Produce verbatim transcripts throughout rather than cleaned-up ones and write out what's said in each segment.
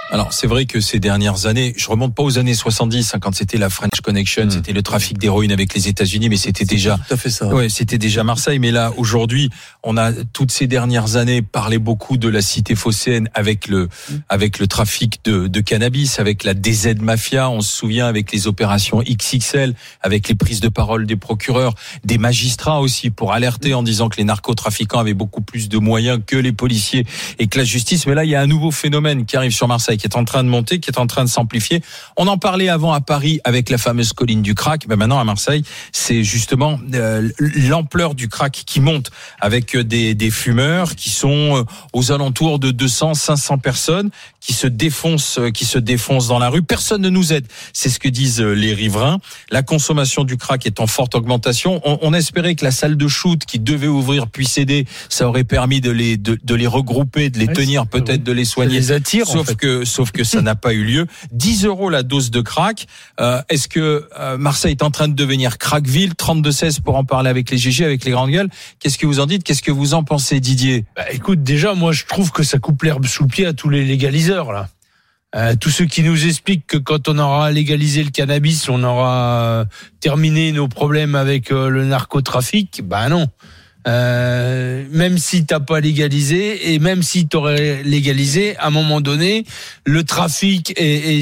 Alors c'est vrai que ces dernières années, je remonte pas aux années soixante-dix hein, quand c'était la French Connection, mmh. c'était le trafic d'héroïne avec les États-Unis, mais c'était c'est déjà tout à fait ça. Ouais, c'était déjà Marseille, mais là aujourd'hui, on a toutes ces dernières années parlé beaucoup de la cité phocéenne avec le mmh. avec le trafic de, de cannabis, avec la D Z mafia, on se souvient avec les opérations X X L, avec les prises de parole des procureurs, des magistrats aussi pour alerter en disant que les narcotrafiquants avaient beaucoup plus de moyens que les policiers et que la justice. Mais là, il y a un nouveau phénomène qui arrive sur Marseille, qui est en train de monter, qui est en train de s'amplifier. On en parlait avant à Paris avec la fameuse colline du crack. Ben maintenant à Marseille, c'est justement euh, l'ampleur du crack qui monte avec des, des fumeurs qui sont aux alentours de deux cents, cinq cents personnes qui se défoncent, qui se défoncent dans la rue. Personne ne nous aide. C'est ce que disent les riverains. La consommation du crack est en forte augmentation. On, on espérait que la salle de shoot qui devait ouvrir puis céder, ça aurait permis de les de, de les regrouper, de les ouais, tenir, peut-être de les soigner. Les attire, sauf en fait. que sauf que ça n'a pas eu lieu. dix euros la dose de crack. Euh, est-ce que euh, Marseille est en train de devenir crackville? trente-deux seize pour en parler avec les G G, avec les grandes gueules. Qu'est-ce que vous en dites? Qu'est-ce que vous en pensez, Didier? Bah, écoute, déjà, moi, je trouve que ça coupe l'herbe sous le pied à tous les légaliseurs, là. Euh, tous ceux qui nous expliquent que quand on aura légalisé le cannabis, on aura euh, terminé nos problèmes avec euh, le narcotrafic, bah non. Euh, même si t'as pas légalisé et même si t'aurais légalisé, à un moment donné, le trafic est, est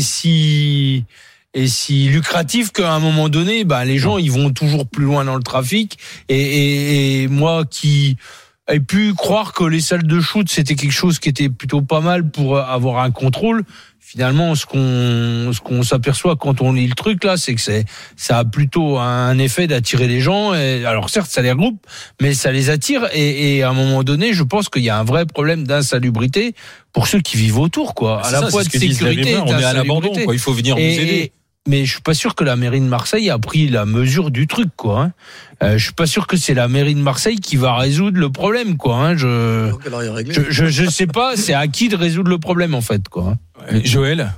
si est si lucratif qu'à un moment donné, bah les gens ils vont toujours plus loin dans le trafic. Et, et, et moi qui ai pu croire que les salles de shoot c'était quelque chose qui était plutôt pas mal pour avoir un contrôle. Finalement, ce qu'on ce qu'on s'aperçoit quand on lit le truc là, c'est que c'est ça a plutôt un effet d'attirer les gens. Et, alors certes, ça les regroupe, mais ça les attire. Et, et à un moment donné, je pense qu'il y a un vrai problème d'insalubrité pour ceux qui vivent autour, quoi. C'est à la ça, fois de sécurité, on est à l'abandon, quoi. Il faut venir et, nous aider. Mais je suis pas sûr que la mairie de Marseille a pris la mesure du truc, quoi. Hein. Euh, je suis pas sûr que c'est la mairie de Marseille qui va résoudre le problème, quoi. Hein. Je, je, je, je sais pas, c'est à qui de résoudre le problème, en fait, quoi. Ouais. Joël?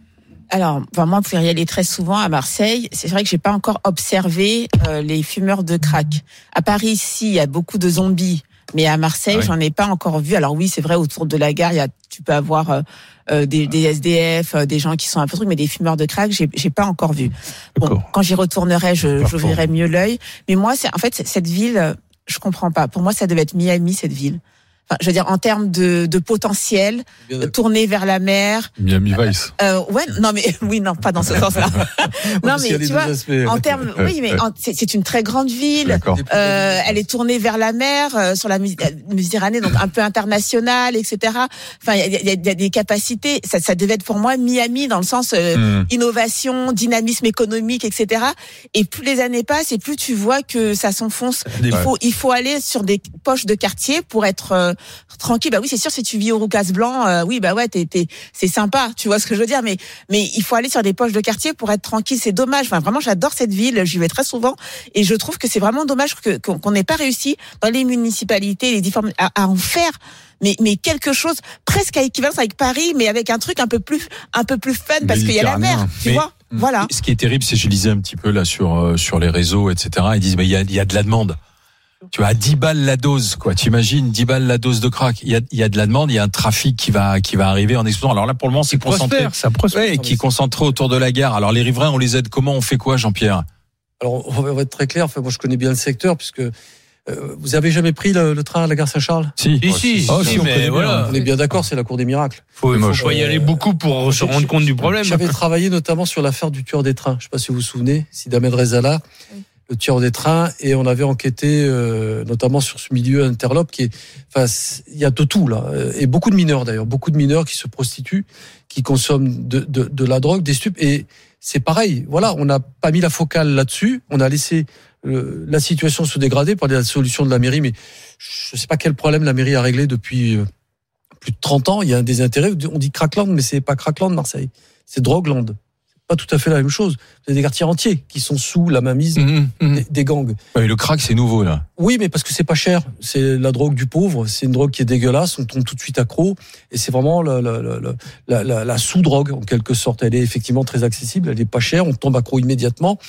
Alors, enfin, moi, pour y aller très souvent à Marseille, c'est vrai que j'ai pas encore observé euh, les fumeurs de crack. À Paris, ici, il y a beaucoup de zombies, mais à Marseille, ah oui. j'en ai pas encore vu. Alors oui, c'est vrai, autour de la gare, il y a, tu peux avoir euh, euh, des, des S D F, euh, des gens qui sont un peu trucs, mais des fumeurs de crack, j'ai, j'ai pas encore vu. Bon, D'accord. Quand j'y retournerai, je, j'ouvrirai mieux l'œil. Mais moi, c'est en fait cette ville, je comprends pas. Pour moi, ça devait être Miami, cette ville. Enfin, je veux dire, en termes de, de potentiel, tourner vers la mer. Miami Vice. Euh, ouais, non, mais, oui, non, pas dans ce sens-là. non, mais, tu vois, aspects. En termes, oui, mais en, c'est, c'est une très grande ville. Euh, elle est tournée vers la mer, euh, sur la Méditerranée, donc un peu internationale, et cetera. Enfin, il y a, y, a, y a des capacités. Ça, ça devait être pour moi Miami dans le sens, euh, mm. innovation, dynamisme économique, et cetera. Et plus les années passent et plus tu vois que ça s'enfonce. Il faut, il faut aller sur des poches de quartier pour être, euh, tranquille. Bah oui, c'est sûr, si tu vis au Roucas Blanc, euh, oui, bah ouais, t'es, t'es, c'est sympa, tu vois ce que je veux dire, mais, mais il faut aller sur des poches de quartier pour être tranquille, c'est dommage. Enfin, vraiment, j'adore cette ville, j'y vais très souvent, et je trouve que c'est vraiment dommage que, qu'on n'ait pas réussi dans les municipalités, les différentes, à, à en faire, mais, mais quelque chose presque à équivalence avec Paris, mais avec un truc un peu plus, un peu plus fun, parce qu'il y a la mer, tu mais... vois. Voilà. Ce qui est terrible, c'est que je lisais un petit peu là sur, euh, sur les réseaux, et cetera. Ils disent, mais il y a, il y a de la demande. Tu vois, à dix balles la dose, quoi. T'imagines, dix balles la dose de crack. Il y a, il y a de la demande, il y a un trafic qui va, qui va arriver en explosion. Alors là, pour le moment, c'est concentré. Ça prospère. Ouais, qui est concentré autour de la gare. Alors les riverains, on les aide comment? On fait quoi, Jean-Pierre? Alors, on va être très clair. Enfin, moi, je connais bien le secteur puisque, euh, vous avez jamais pris le, le train à la gare Saint-Charles? Si. Si, si. Oh, si, si, on mais voilà. On est bien d'accord, c'est la cour des miracles. Faut, faut, faut y aller beaucoup pour se rendre compte du problème. J'avais travaillé notamment sur l'affaire du tueur des trains. Je sais pas si vous vous souvenez, Sid Ahmed Rezala. Oui. Le tueur des trains, et on avait enquêté euh, notamment sur ce milieu interlope qui est, enfin, il y a de tout là, et beaucoup de mineurs d'ailleurs, beaucoup de mineurs qui se prostituent, qui consomment de, de, de la drogue, des stupes, et c'est pareil. Voilà, on n'a pas mis la focale là-dessus, on a laissé euh, la situation se dégrader par la solution de la mairie, mais je ne sais pas quel problème la mairie a réglé depuis euh, plus de trente ans. Il y a un désintérêt. On dit Crackland, mais c'est pas Crackland Marseille, c'est Drogueland. Pas tout à fait la même chose. Vous avez des quartiers entiers qui sont sous la mainmise mmh, mmh. Des, des gangs. Ouais, le crack, c'est nouveau, là. Oui, mais parce que c'est pas cher. C'est la drogue du pauvre. C'est une drogue qui est dégueulasse. On tombe tout de suite accro. Et c'est vraiment la, la, la, la, la, la sous-drogue, en quelque sorte. Elle est effectivement très accessible. Elle est pas chère. On tombe accro immédiatement.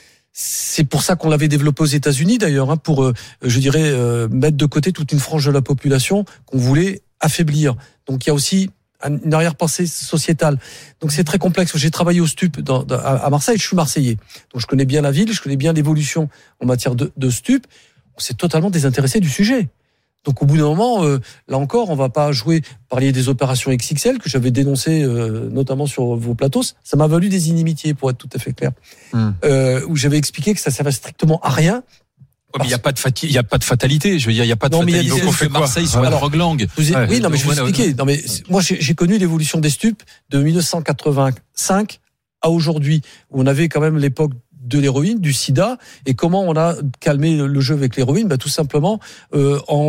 C'est pour ça qu'on l'avait développé aux États-Unis, d'ailleurs, hein, pour, euh, je dirais, euh, mettre de côté toute une frange de la population qu'on voulait affaiblir. Donc, il y a aussi une arrière-pensée sociétale. Donc c'est très complexe. J'ai travaillé au Stup dans, dans, à Marseille, je suis marseillais. Donc je connais bien la ville, je connais bien l'évolution en matière de, de Stup. On s'est totalement désintéressé du sujet. Donc au bout d'un moment, euh, là encore, on va pas jouer, parler des opérations X X L que j'avais dénoncées euh, notamment sur vos plateaux. Ça m'a valu des inimitiés, pour être tout à fait clair. Mmh. Euh, où j'avais expliqué que ça servait strictement à rien. Ouais, mais il y a pas de fati- il y a pas de fatalité. Je veux dire, il y a pas de non, fatalité. Donc on fait quoi Marseille soit alors, drogue langue. Ouais, oui, non, mais je vais vous expliquer. Non, mais moi, j'ai, j'ai connu l'évolution des stupes de dix-neuf cent quatre-vingt-cinq à aujourd'hui, où on avait quand même l'époque de l'héroïne, du sida, et comment on a calmé le jeu avec l'héroïne, bah, tout simplement euh, en,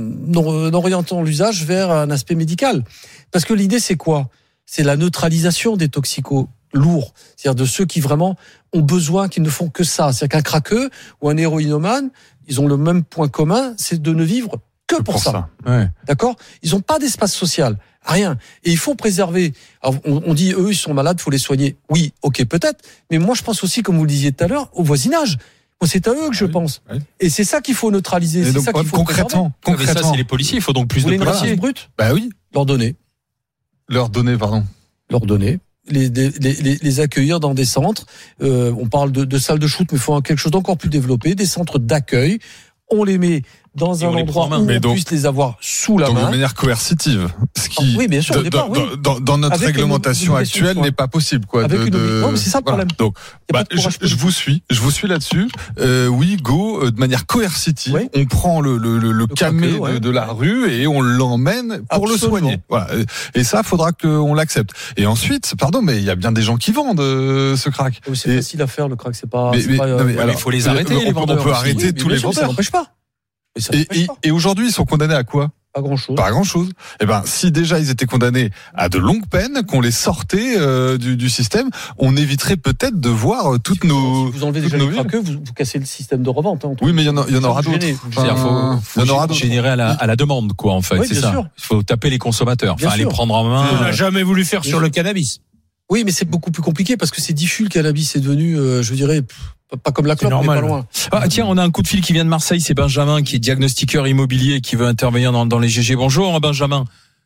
en orientant l'usage vers un aspect médical. Parce que l'idée, c'est quoi ? C'est la neutralisation des toxicos lourds, c'est-à-dire de ceux qui vraiment ont besoin, qui ne font que ça. C'est-à-dire qu'un craqueux ou un héroïnomane, ils ont le même point commun, c'est de ne vivre que pour, pour ça. ça. Ouais. D'accord ? Ils n'ont pas d'espace social, rien. Et il faut préserver. Alors, on, on dit, eux, ils sont malades, il faut les soigner. Oui, ok, peut-être. Mais moi, je pense aussi, comme vous le disiez tout à l'heure, au voisinage. Moi, c'est à eux que je oui, pense. Oui. Et c'est ça qu'il faut neutraliser. Et c'est donc, ça qu'il faut concrètement. préserver. Concrètement, ça, c'est les policiers. Il faut donc plus vous de policiers. Brut. Bah oui. Leur donner. Leur donner, pardon. Leur donner. Les, les, les, les accueillir dans des centres. Euh, on parle de, de salles de shoot, mais il faut quelque chose d'encore plus développé. Des centres d'accueil. On les met dans et un endroit où on donc, puisse les avoir sous la donc main. De manière coercitive. Ce qui, ah, oui, bien sûr, au départ, dans, oui. dans, dans notre Avec réglementation une, une actuelle n'est pas possible, quoi. Avec de, une, de... Non, mais c'est ça le problème. Voilà. Donc, bah, je, je vous suis, je vous suis là-dessus. Euh, oui, go, euh, de manière coercitive, oui. on prend le, le, le, le camé de, ouais. de la rue et on l'emmène pour Absolument. le soigner. Voilà. Et ça, faudra qu'on l'accepte. Et ensuite, pardon, mais il y a bien des gens qui vendent euh, ce crack. Oui, c'est et... facile à faire, le crack, c'est pas. Mais, c'est mais, pas non, mais euh, alors, il faut les arrêter, les vendeurs. On peut arrêter oui, tous les vendeurs. Ça n'empêche pas. Et, et, et aujourd'hui, ils sont condamnés à quoi ? Pas grand-chose. Pas grand-chose. Eh ben, si déjà ils étaient condamnés à de longues peines, qu'on les sortait euh, du, du système, on éviterait peut-être de voir toutes si nos. Si vous enlevez déjà les craqueux, vous, vous cassez le système de revente. Hein, oui, mais il y en, a, il y en aura d'autres. Enfin, faut, faut il y en aura d'autres. Générer à la, à la demande, quoi, en fait. Oui, c'est ça. Sûr. Il faut taper les consommateurs. Bien enfin, sûr. Les prendre en main. On n'a jamais voulu faire bien sur sûr. le cannabis. Oui, mais c'est beaucoup plus compliqué parce que c'est diffus, le cannabis. C'est devenu, euh, je dirais. Pas comme la clope, mais pas loin. Ah, tiens, on a un coup de fil qui vient de Marseille. C'est Benjamin qui est diagnostiqueur immobilier qui veut intervenir dans, dans les G G. Bonjour, Benjamin.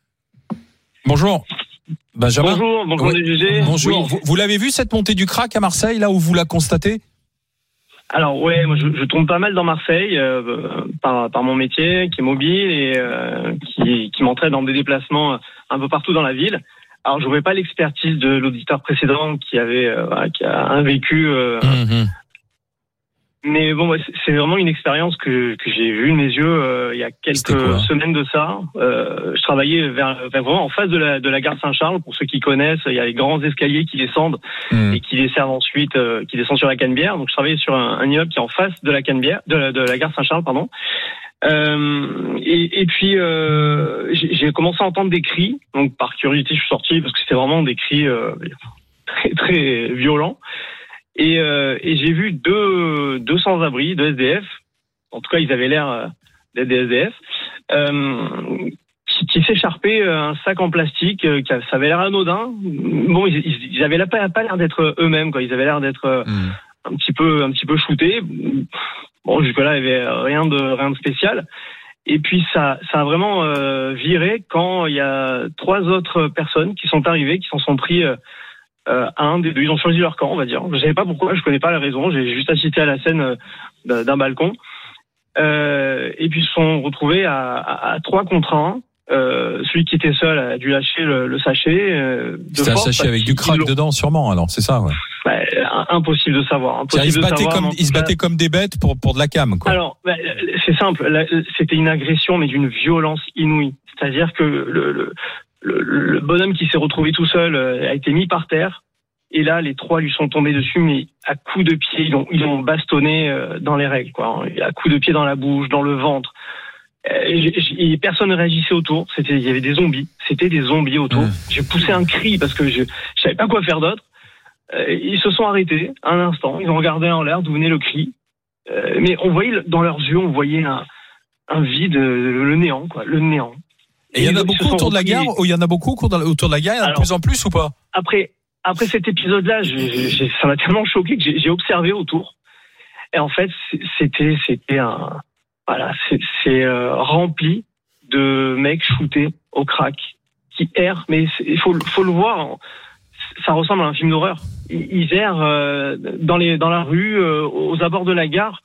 Bonjour. Benjamin. Bonjour, bonjour oui. les G G. Bonjour. Oui. Vous, vous l'avez vu cette montée du crack à Marseille, là où vous la constatez ? Alors ouais, moi je, je tombe pas mal dans Marseille euh, par, par mon métier, qui est mobile et euh, qui, qui m'entraîne dans des déplacements un peu partout dans la ville. Alors, j'aurais pas l'expertise de l'auditeur précédent qui avait, euh, qui a un vécu. Euh, mmh. Mais bon, c'est vraiment une expérience que que j'ai vue de mes yeux euh, il y a quelques semaines de ça. Euh, je travaillais vers, vers vraiment en face de la de la gare Saint-Charles. Pour ceux qui connaissent, il y a les grands escaliers qui descendent mmh. et qui desservent ensuite, euh, qui descendent sur la Canebière. Donc, je travaillais sur un, un immeuble qui est en face de la Canebière, de la, de la gare Saint-Charles, pardon. Euh, et, et puis euh, j'ai, j'ai commencé à entendre des cris. Donc par curiosité, je suis sorti parce que c'était vraiment des cris euh, très très violents. Et, euh, et j'ai vu deux deux sans-abri, deux S D F. En tout cas, ils avaient l'air d'être des S D F. Euh, qui, qui s'écharpaient un sac en plastique. Qui, ça avait l'air anodin. Bon, ils, ils, ils avaient pas, pas l'air d'être eux-mêmes, quoi. Ils avaient l'air d'être mmh. un petit peu un petit peu shootés. Bon, jusque-là, il n'y avait rien de, rien de spécial. Et puis, ça, ça a vraiment euh, viré quand il y a trois autres personnes qui sont arrivées, qui s'en sont pris euh, à un des deux. Ils ont choisi leur camp, on va dire. Je ne savais pas pourquoi, je ne connais pas la raison. J'ai juste assisté à la scène euh, d'un balcon. Euh, et puis, ils se sont retrouvés à, à, à trois contre un. Euh, celui qui était seul a dû lâcher le, le sachet. Euh, C'était un sachet avec du crack dedans, sûrement. Alors, c'est ça, ouais. Bah, impossible de savoir. Impossible ils se battaient savoir, comme ils se battaient comme des bêtes pour pour de la cam, quoi. Alors, bah, c'est simple. Là, c'était une agression, mais d'une violence inouïe. C'est-à-dire que le, le, le, le bonhomme qui s'est retrouvé tout seul a été mis par terre. Et là, les trois lui sont tombés dessus, mais à coups de pied, ils ont ils ont bastonné dans les règles, quoi. À coups de pied dans la bouche, dans le ventre. Et personne ne réagissait autour. C'était, il y avait des zombies. C'était des zombies autour. Mmh. J'ai poussé un cri parce que je, je savais pas quoi faire d'autre. Ils se sont arrêtés un instant. Ils ont regardé en l'air d'où venait le cri. Mais on voyait dans leurs yeux, on voyait un, un vide, le néant, quoi, le néant. Et il y en a beaucoup autour de la gare. Il y en a beaucoup autour de la gare. Il y en a de plus en plus ou pas? Après, après cet épisode-là, j'ai, j'ai, ça m'a tellement choqué que j'ai, j'ai observé autour. Et en fait, c'était, c'était un Voilà, c'est, c'est euh, rempli de mecs shootés au crack qui errent, mais il faut, faut le voir. Ça ressemble à un film d'horreur. Ils errent euh, dans les dans la rue, euh, aux abords de la gare.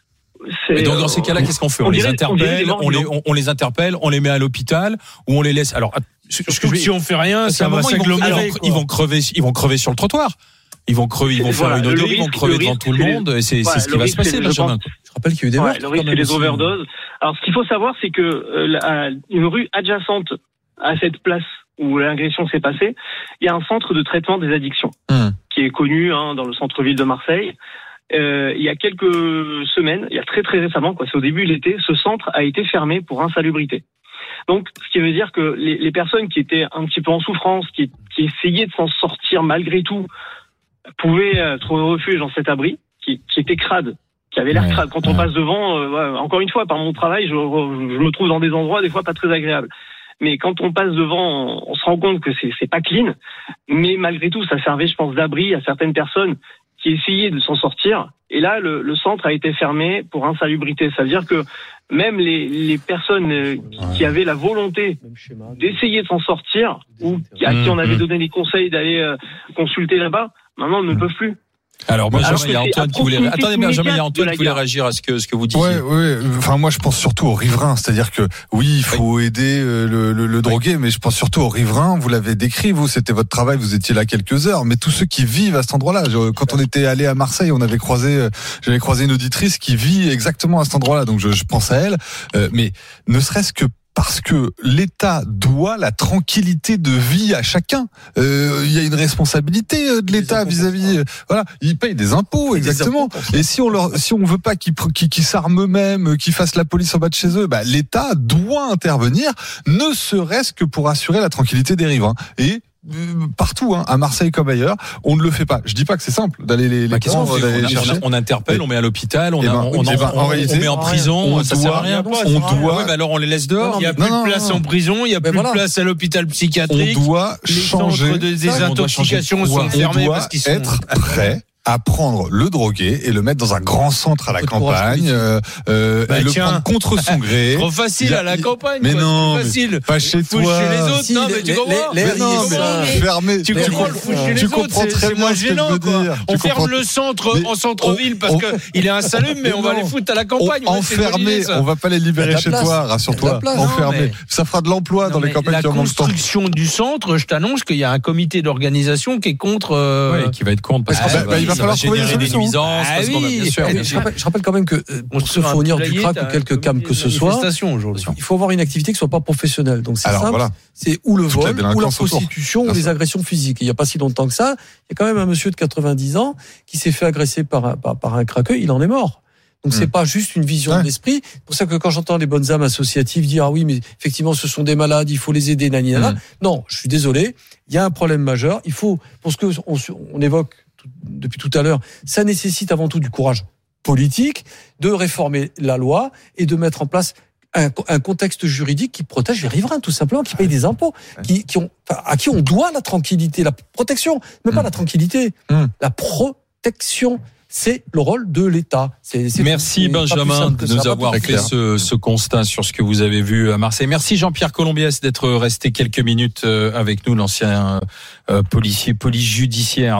Mais donc dans ces cas-là, qu'est-ce qu'on fait? On, on les dirait, interpelle, on, on les on, on les interpelle, on les met à l'hôpital ou on les laisse. Alors, surtout que si on fait rien, ça va s'agglomérer. Ils vont crever, ils vont crever sur le trottoir. Ils vont crever, ils vont faire voilà, une odeur, ils vont crever devant tout le monde. Et c'est, voilà, c'est ce qui va se passer, Benjamin. Je rappelle qu'il y a eu des morts. Ouais, le risque, c'est les overdoses. Alors, ce qu'il faut savoir, c'est que euh, une rue adjacente à cette place où l'agression s'est passée, il y a un centre de traitement des addictions mmh. qui est connu hein, dans le centre-ville de Marseille. Euh, il y a quelques semaines, il y a très très récemment, quoi, c'est au début de l'été, ce centre a été fermé pour insalubrité. Donc, ce qui veut dire que les, les personnes qui étaient un petit peu en souffrance, qui, qui essayaient de s'en sortir malgré tout, pouvaient euh, trouver refuge dans cet abri, qui, qui était crade, qui avait l'air ouais, crade. Quand ouais. on passe devant, euh, ouais, encore une fois, par mon travail, je, je me trouve dans des endroits des fois pas très agréables. Mais quand on passe devant, on, on se rend compte que c'est, c'est pas clean. Mais malgré tout, ça servait, je pense, d'abri à certaines personnes qui essayaient de s'en sortir. Et là, le, le centre a été fermé pour insalubrité. Ça veut dire que même les, les personnes euh, qui, qui avaient la volonté d'essayer de s'en sortir, ou à qui on avait donné des conseils d'aller euh, consulter là-bas, maintenant ne peuvent plus. Alors, Benjamin, il y a Antoine qui voulait, attendez, Benjamin, il y a Antoine qui voulait réagir à ce que, ce que vous disiez. Ouais, ouais. Enfin, moi, je pense surtout aux riverains. C'est-à-dire que, oui, il faut oui. aider le, le, le drogué, oui. mais je pense surtout aux riverains. Vous l'avez décrit, vous, c'était votre travail, vous étiez là quelques heures. Mais tous ceux qui vivent à cet endroit-là. Quand on était allé à Marseille, on avait croisé, j'avais croisé une auditrice qui vit exactement à cet endroit-là. Donc, je, je pense à elle. Euh, mais ne serait-ce que parce que l'État doit la tranquillité de vie à chacun. Euh, il y a une responsabilité de l'État vis-à-vis. Euh, voilà, ils payent des impôts, exactement. Des impôts, et si on leur, si on veut pas qu'ils, qu'ils, qu'ils s'arment eux-mêmes, qu'ils fassent la police en bas de chez eux, bah l'État doit intervenir, ne serait-ce que pour assurer la tranquillité des riverains. Et partout, hein, à Marseille comme ailleurs, on ne le fait pas. Je dis pas que c'est simple d'aller les, les prendre, d'aller les chercher. On interpelle, on met à l'hôpital, on, ben, a, on, ben, on, en réalité, on met en prison, on ça doit, sert à rien. On doit. Ouais, bah alors on les laisse dehors. Il y a plus de place en prison, il y a plus de place à l'hôpital psychiatrique. On doit changer. Les désintoxications sont fermés parce qu'ils sont être prêts à prendre le drogué et le mettre dans un grand centre à la campagne, euh, euh, bah, et le prendre contre son gré. Trop facile à la campagne. Mais quoi, non, c'est facile. Mais pas chez toi. Chez les autres, si, non, mais tu comprends. Les, les, mais non, mais fermé. Tu comprends le foutre chez les autres, c'est, c'est moins gênant, quoi. On ferme le centre en centre-ville parce que il est insalubre, mais on va les foutre à la campagne. Enfermé, on va pas les libérer chez toi, rassure-toi. Enfermé. Ça fera de l'emploi dans les campagnes qui en manquent. La construction du centre, je t'annonce qu'il y a un comité d'organisation qui est contre. Oui, qui va être contre parce qu'il va falloir trouver des nuisances. Ah oui, bien sûr, bien sûr. Je, rappelle, je rappelle quand même que euh, pour se fournir du crack ou quelques cams que ce soit, il faut avoir une activité qui soit pas professionnelle. Donc c'est Alors, simple, voilà. c'est ou le vol, ou la prostitution, ou les agressions physiques. Il n'y a pas si longtemps que ça, il y a quand même un monsieur de quatre-vingt-dix ans qui s'est fait agresser par un, par, par un craqueux, il en est mort. Donc mmh. c'est pas juste une vision ouais. de l'esprit. C'est pour ça que quand j'entends les bonnes âmes associatives dire ah oui mais effectivement ce sont des malades, il faut les aider, naninana. Mmh. Non, je suis désolé, il y a un problème majeur. Il faut, pour ce que on, on évoque depuis tout à l'heure, ça nécessite avant tout du courage politique, de réformer la loi et de mettre en place un, un contexte juridique qui protège les riverains, tout simplement, qui payent des impôts, qui, qui ont, enfin, à qui on doit la tranquillité, la protection, mais mmh. pas la tranquillité, mmh. la protection. C'est le rôle de l'État. C'est, c'est Merci c'est Benjamin de nous avoir fait ce, ce constat sur ce que vous avez vu à Marseille. Merci Jean-Pierre Colombiès d'être resté quelques minutes avec nous, l'ancien policier, police judiciaire.